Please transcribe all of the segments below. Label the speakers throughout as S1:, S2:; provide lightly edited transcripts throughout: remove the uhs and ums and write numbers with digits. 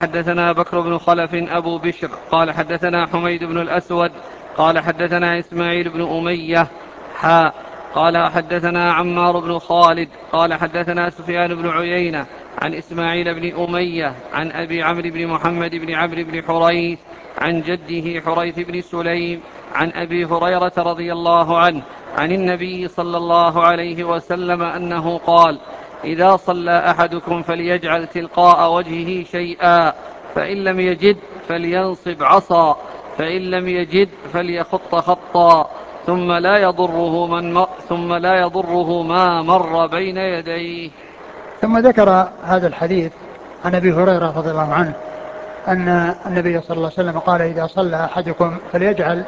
S1: حدثنا بكر بن خلف أبو بشر قال حدثنا حميد بن الأسود قال حدثنا إسماعيل بن أمية قال حدثنا عمار بن خالد قال حدثنا سفيان بن عيينة عن إسماعيل بن أمية عن أبي عمرو بن محمد بن عمرو بن حريث عن جده حريث بن سليم عن أبي هريرة رضي الله عنه عن النبي صلى الله عليه وسلم أنه قال: إذا صلى أحدكم فليجعل تلقاء وجهه شيئا، فإن لم يجد فلينصب عصا، فإن لم يجد فليخط خطا، ثم لا يضره ما مر بين يديه.
S2: ثم ذكر هذا الحديث عن أبي هريرة رضي الله عنه أن النبي صلى الله عليه وسلم قال: إذا صلى أحدكم فليجعل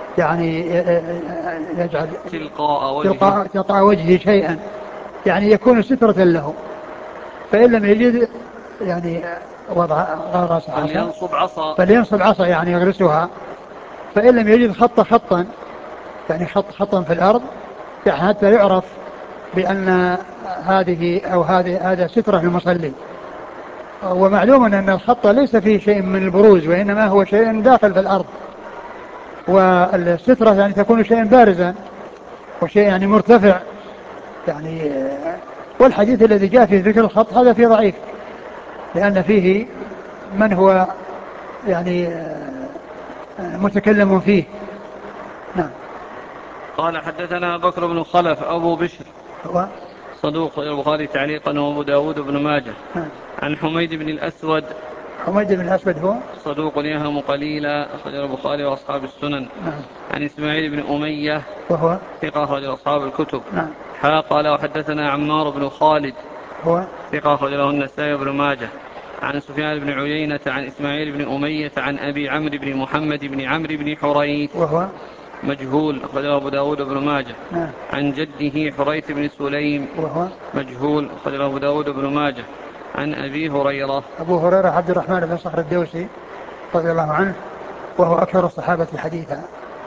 S2: يجعل تلقاء وجهه شيئا، يعني يكون سترة له، فإن لم يجد يعني وضع غرس عصا فلينصب عصا يعني يغرسها، فإن لم يجد خط خطا يعني خطا في الأرض يعني حتى يعرف بأن هذا سترة للمصلي. ومعلوم أن الخط ليس فيه شيء من البروز، وإنما هو شيء داخل في الأرض، والسترة يعني تكون شيء بارزا وشيء يعني مرتفع يعني. والحديث الذي جاء في ذكر الخط هذا فيه ضعيف، لأن فيه من هو يعني متكلم فيه. نعم.
S1: قال حدثنا بكر بن خلف أبو بشر صدوق البخاري تعليقا وأبو داود بن ماجه. عن حميد بن الأسود.
S2: حميد بن الأسود هو
S1: صدوق يهم قليلا، أخرجه البخاري وأصحاب السنن. عن إسماعيل بن أمية
S2: وهو
S1: ثقة، أخرجه أصحاب الكتب. قال وحدثنا عمار بن خالد
S2: هو ثقة،
S1: أخرجه النسائي بن ماجه. عن سفيان بن عيينة عن إسماعيل بن أمية عن أبي عمرو بن محمد بن عمرو بن حريث
S2: وهو
S1: مجهول، أخرجه أبو داود بن ماجه. عن جده حريث بن سليم وهو مجهول، أخرجه أبو داود بن ماجه. عن أبي هريرة.
S2: أبو هريرة عبد الرحمن بن صخر الدوسي رضي الله عنه، وهو أكثر الصحابة حديثا.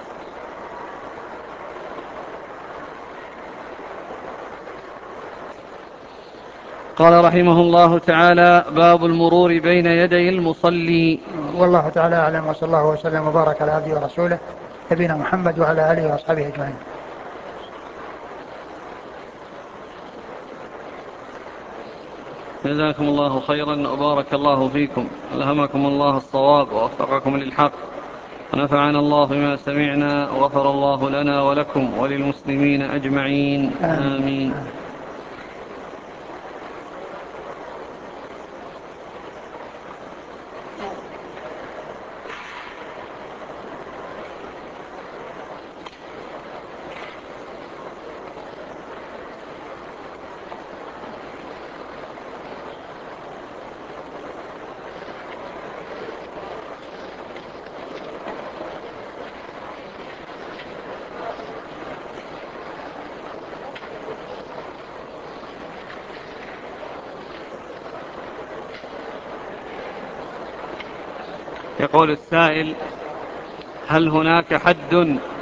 S1: قال رحمه الله تعالى: باب المرور بين يدي المصلي.
S2: والله تعالى أعلم، وصلى الله وسلم وبارك على عبده ورسوله نبينا محمد وعلى آله وأصحابه أجمعين.
S1: جزاكم الله خيرا وبارك الله فيكم، ألهمكم الله الصواب ووفقكم للحق، ونفعنا الله بما سمعنا، وغفر الله لنا ولكم وللمسلمين أجمعين، آمين. يقول السائل: هل هناك حد